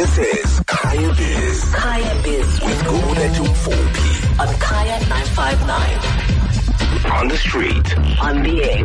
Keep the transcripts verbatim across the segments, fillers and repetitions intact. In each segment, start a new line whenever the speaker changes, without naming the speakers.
This is Kaya Biz.
Kaya Biz.
With Gugulethu Mfuphi.
On Kaya nine five nine.
On the street.
On the air.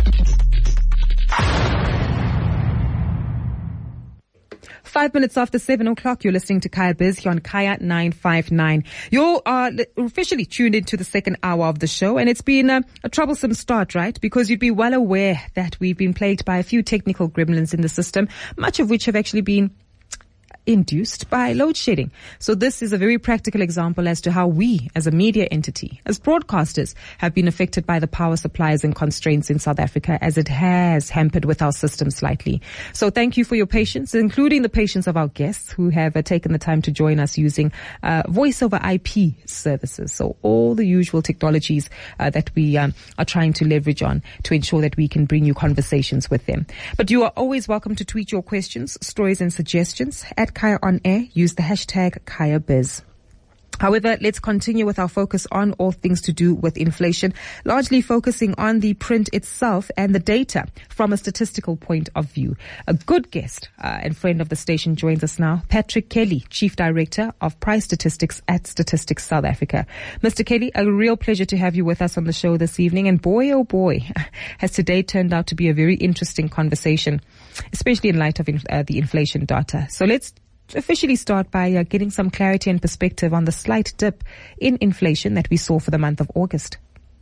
Five minutes after seven o'clock, you're listening to Kaya Biz here on Kaya nine five nine. You're uh, officially tuned into the second hour of the show, and it's been a, a troublesome start, right? Because you'd be well aware that we've been plagued by a few technical gremlins in the system, much of which have actually been induced by load shedding. So this is a very practical example as to how we, as a media entity, as broadcasters, have been affected by the power supplies and constraints in South Africa, as it has hampered with our system slightly. So thank you for your patience, including the patience of our guests who have uh, taken the time to join us using uh, voice over I P services. So all the usual technologies uh, that we um, are trying to leverage on to ensure that we can bring you conversations with them. But you are always welcome to tweet your questions, stories and suggestions at Kaya on Air. Use the hashtag KayaBiz. However, let's continue with our focus on all things to do with inflation, largely focusing on the print itself and the data from a statistical point of view. A good guest uh, and friend of the station joins us now, Patrick Kelly, Chief Director of Price Statistics at Statistics South Africa. Mister Kelly, a real pleasure to have you with us on the show this evening. And boy, oh boy, has today turned out to be a very interesting conversation, especially in light of in, uh, the inflation data. So let's officially start by uh, getting some clarity and perspective on the slight dip in inflation that we saw for the month of August.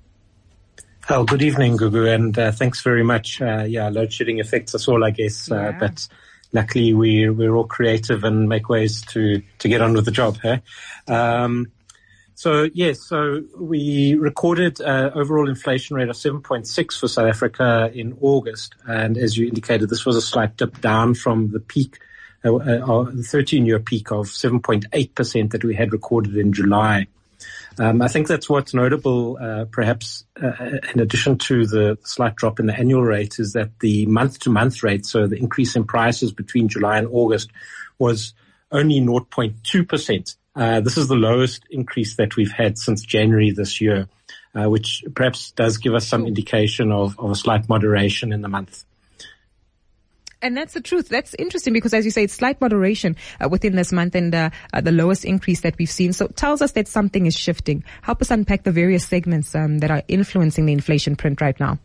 Oh, good evening, Gugu, and uh, thanks very much. Uh, yeah, load shedding affects us all, I guess, uh,
yeah. but
luckily we're, we're all creative and make ways to, to get on with the job. Huh? Um, so, yes, so we recorded uh, overall inflation rate of seven point six for South Africa in August, and as you indicated, this was a slight dip down from the peak Uh, uh, the thirteen-year peak of seven point eight percent that we had recorded in July. Um, I think that's what's notable, uh, perhaps, uh, in addition to the slight drop in the annual rate, is that the month-to-month rate, so the increase in prices between July and August, was only zero point two percent. Uh, this is the lowest increase that we've had since January this year, uh, which perhaps does give us some indication of, of a slight moderation in the month.
And that's the truth. That's interesting because, as you say, it's slight moderation uh, within this month and uh, uh, the lowest increase that we've seen. So it tells us that something is shifting. Help us unpack the various segments um, that are influencing the inflation print right now.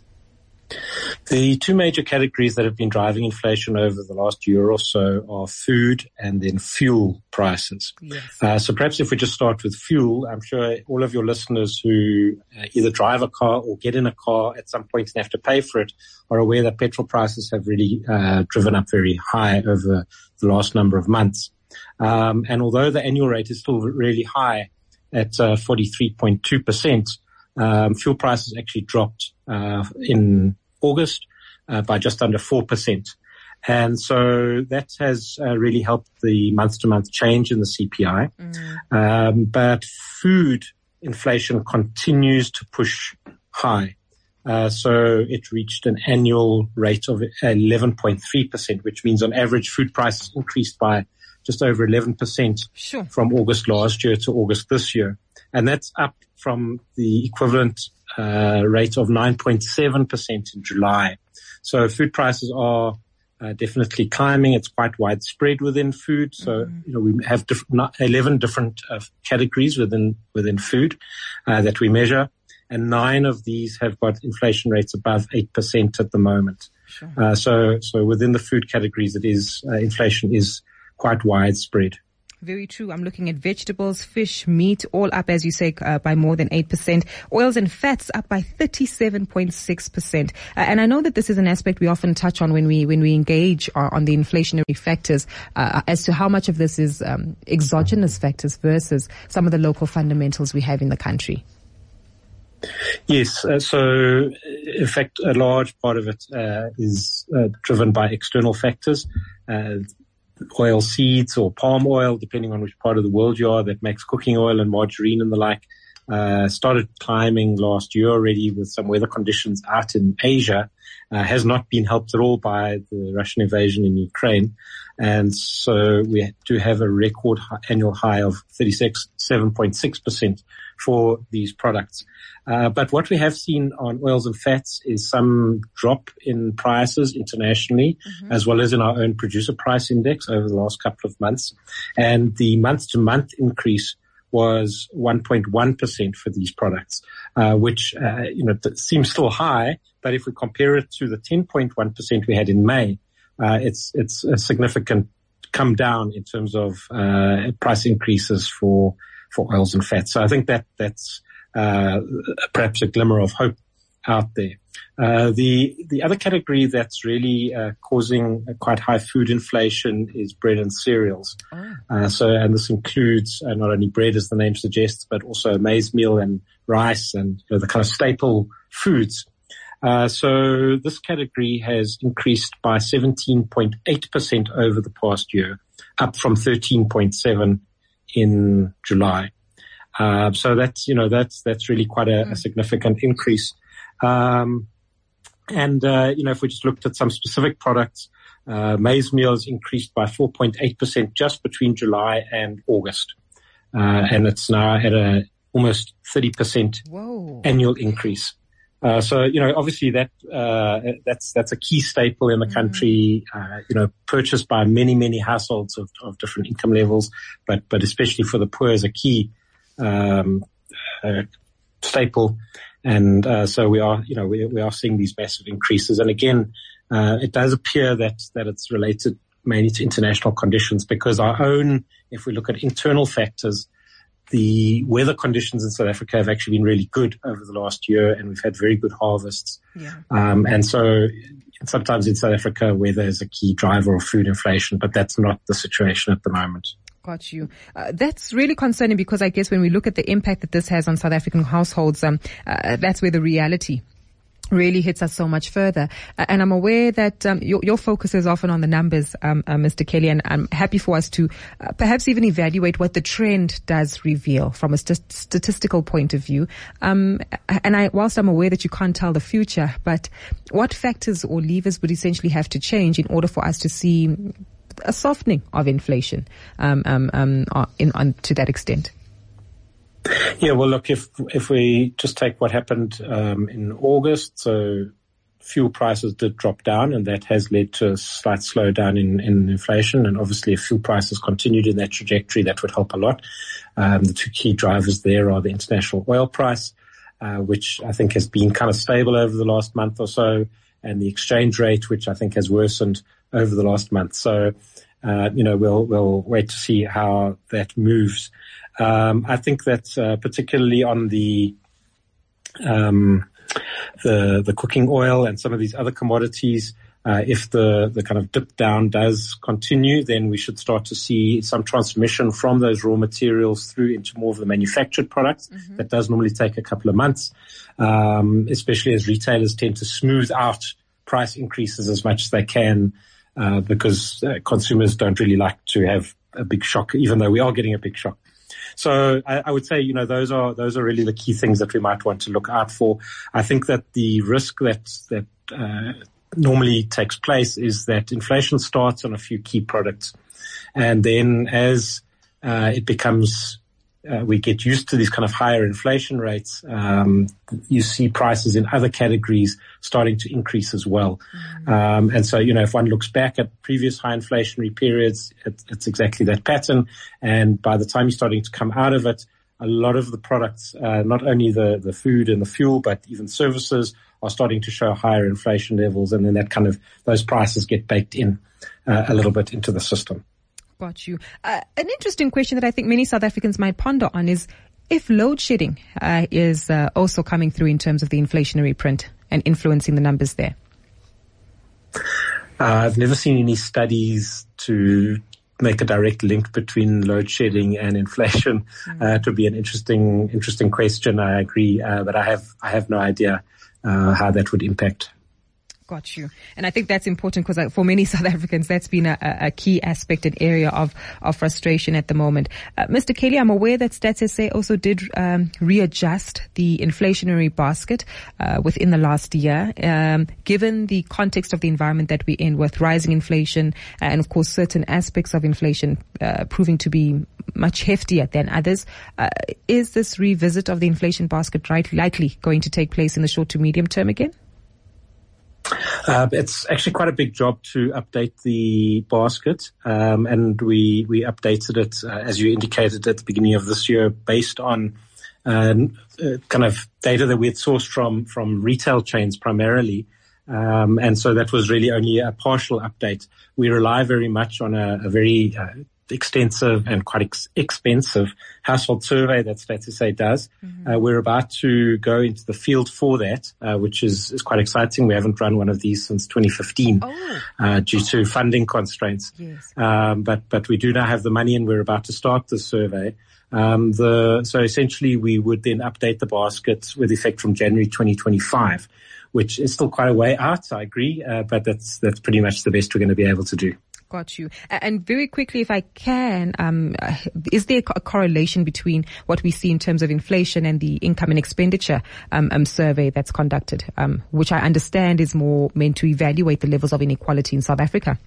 The two major categories that have been driving inflation over the last year or so are food and then fuel prices.
Yes.
Uh, so perhaps if we just start with fuel, I'm sure all of your listeners who uh, either drive a car or get in a car at some point and have to pay for it are aware that petrol prices have really uh, driven up very high over the last number of months. Um, and although the annual rate is still really high at uh, forty-three point two percent, Um, fuel prices actually dropped uh, in August uh, by just under four percent. And so that has uh, really helped the month-to-month change in the C P I. Mm. Um, but food inflation continues to push high. Uh, so it reached an annual rate of eleven point three percent, which means on average food prices increased by just over eleven percent
sure.
from August last year to August this year. And that's up from the equivalent uh, rate of nine point seven percent in July. So food prices are uh, definitely climbing. It's quite widespread within food. So, mm-hmm. you know, we have diff- eleven different uh, categories within within food uh, that we measure, and nine of these have got inflation rates above eight percent at the moment.
Sure.
Uh, so, so within the food categories, it is uh, inflation is quite widespread.
Very true. I'm looking at vegetables, fish, meat, all up, as you say, uh, by more than eight percent. Oils and fats up by thirty-seven point six percent. Uh, and I know that this is an aspect we often touch on when we when we engage uh, on the inflationary factors uh, as to how much of this is um, exogenous factors versus some of the local fundamentals we have in the country.
Yes. Uh, so, in fact, a large part of it uh, is uh, driven by external factors. Uh, oil seeds or palm oil, depending on which part of the world you are, that makes cooking oil and margarine and the like, uh, started climbing last year already with some weather conditions out in Asia. uh, has not been helped at all by the Russian invasion in Ukraine. And so we do have a record high, annual high of thirty-six, seven point six percent for these products. Uh, but what we have seen on oils and fats is some drop in prices internationally, mm-hmm. as well as in our own producer price index over the last couple of months. And the month-to-month increase was one point one percent for these products, uh, which, uh, you know, seems still high. But if we compare it to the ten point one percent we had in May, uh, it's, it's a significant come down in terms of, uh, price increases for, for oils and fats. So I think that, that's, uh, perhaps a glimmer of hope out there. Uh, the, the other category that's really, uh, causing a quite high food inflation is bread and cereals. Oh. Uh, so, and this includes uh, not only bread as the name suggests, but also maize meal and rice and, you know, the kind of staple foods. Uh, so this category has increased by seventeen point eight percent over the past year, up from thirteen point seven in July. Uh, so that's, you know, that's, that's really quite a, a significant increase. Um, and, uh, you know, if we just looked at some specific products, uh, maize meal has increased by four point eight percent just between July and August. Uh, and it's now at a almost thirty percent Whoa. Annual increase. Uh, so, you know, obviously that, uh, that's, that's a key staple in the country, uh, you know, purchased by many, many households of, of different income levels, but, but especially for the poor is a key, um, uh, staple. And, uh, so we are, you know, we, we are seeing these massive increases. And again, uh, it does appear that, that it's related mainly to international conditions because our own, if we look at internal factors, the weather conditions in South Africa have actually been really good over the last year, and we've had very good harvests. Yeah. Um, and so sometimes in South Africa, weather is a key driver of food inflation, but that's not the situation at the moment.
Got you. Uh, that's really concerning because I guess when we look at the impact that this has on South African households, um, uh, that's where the reality really hits us so much further. Uh, and I'm aware that um, your, your focus is often on the numbers, um, uh, Mister Kelly, and I'm happy for us to uh, perhaps even evaluate what the trend does reveal from a st- statistical point of view. Um, and I, whilst I'm aware that you can't tell the future, but what factors or levers would essentially have to change in order for us to see a softening of inflation um, um, um, in, on, to that extent?
Yeah, well, look, if if we just take what happened um, in August, so fuel prices did drop down, and that has led to a slight slowdown in, in inflation. And obviously, if fuel prices continued in that trajectory, that would help a lot. Um, the two key drivers there are the international oil price, uh, which I think has been kind of stable over the last month or so, and the exchange rate, which I think has worsened over the last month. So, uh, you know, we'll we'll wait to see how that moves. Um, I think that, uh, particularly on the, um, the, the cooking oil and some of these other commodities, uh, if the, the kind of dip down does continue, then we should start to see some transmission from those raw materials through into more of the manufactured products. Mm-hmm. That does normally take a couple of months, um, especially as retailers tend to smooth out price increases as much as they can, uh, because uh, consumers don't really like to have a big shock, even though we are getting a big shock. So I, I would say, you know, those are, those are really the key things that we might want to look out for. I think that the risk that, that, uh, normally takes place is that inflation starts on a few key products. And then as, uh, it becomes, uh, we get used to these kind of higher inflation rates, um, you see prices in other categories starting to increase as well. Mm-hmm. Um, and so, you know, if one looks back at previous high inflationary periods, it, it's exactly that pattern. And by the time you're starting to come out of it, a lot of the products, uh, not only the, the food and the fuel, but even services are starting to show higher inflation levels. And then that kind of, those prices get baked in, uh, a little bit into the system.
Got you. Uh, an interesting question that I think many South Africans might ponder on is if load shedding uh, is uh, also coming through in terms of the inflationary print and influencing the numbers there.
Uh, I've never seen any studies to make a direct link between load shedding and inflation. Mm. Uh, to be an interesting, interesting question. I agree, uh, but I have, I have no idea uh, how that would impact.
Got you. And I think that's important because for many South Africans, that's been a, a key aspect and area of, of frustration at the moment. Uh, Mister Kelly, I'm aware that Stats S A also did um, readjust the inflationary basket uh, within the last year, um, given the context of the environment that we're in with rising inflation and, of course, certain aspects of inflation uh, proving to be much heftier than others. Uh, is this revisit of the inflation basket right, likely going to take place in the short to medium term again?
Uh, it's actually quite a big job to update the basket, um, and we we updated it, uh, as you indicated, at the beginning of this year, based on uh, uh, kind of data that we had sourced from from retail chains primarily, um, and so that was really only a partial update. We rely very much on a, a very uh, extensive and quite ex- expensive household survey that Stats S A does. Mm-hmm. Uh, we're about to go into the field for that, uh, which is, is quite exciting. We haven't run one of these since twenty fifteen, oh. uh, due to funding constraints.
Yes.
Um, but, but we do now have the money and we're about to start the survey. Um, the, so essentially we would then update the basket with effect from January twenty twenty-five, which is still quite a way out, I agree, uh, but that's, that's pretty much the best we're going to be able to do.
Got you. And very quickly, if I can, um, is there a correlation between what we see in terms of inflation and the income and expenditure um, um, survey that's conducted, um, which I understand is more meant to evaluate the levels of inequality in South Africa?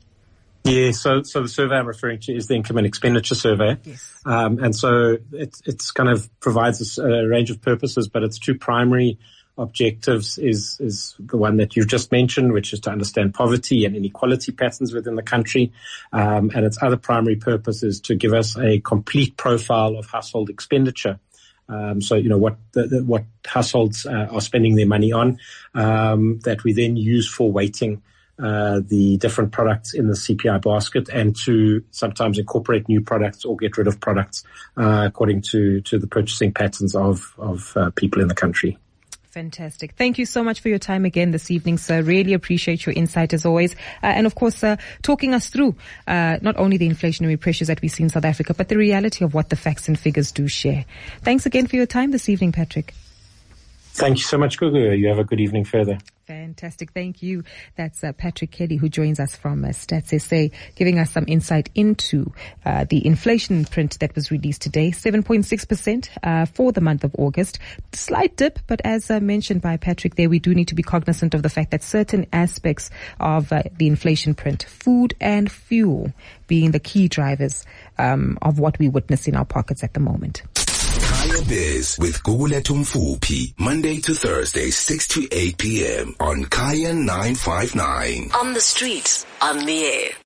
Yeah, so so the survey I'm referring to is the income and expenditure survey.
Yes.
Um, and so it's it's kind of provides us a range of purposes, but its two primary objectives is is the one that you've just mentioned, which is to understand poverty and inequality patterns within the country. Um, and its other primary purpose is to give us a complete profile of household expenditure. Um, so, you know, what the, the, what households uh, are spending their money on, um, that we then use for weighting uh, the different products in the C P I basket, and to sometimes incorporate new products or get rid of products uh, according to, to the purchasing patterns of, of uh, people in the country.
Fantastic. Thank you so much for your time again this evening, sir. Really appreciate your insight as always. Uh, and of course, uh, talking us through uh, not only the inflationary pressures that we see in South Africa, but the reality of what the facts and figures do share. Thanks again for your time this evening, Patrick.
Thank you so much, Gugu. You have a good evening further.
Fantastic. Thank you. That's uh, Patrick Kelly, who joins us from uh, Stats S A, giving us some insight into uh, the inflation print that was released today, seven point six percent uh, for the month of August. Slight dip, but as uh, mentioned by Patrick there, we do need to be cognizant of the fact that certain aspects of uh, the inflation print, food and fuel, being the key drivers um, of what we witness in our pockets at the moment.
Kaya Biz with Gugulethu Mfuphi, Monday to Thursday, six to eight p.m. on Kaya nine five nine.
On the streets, on the air.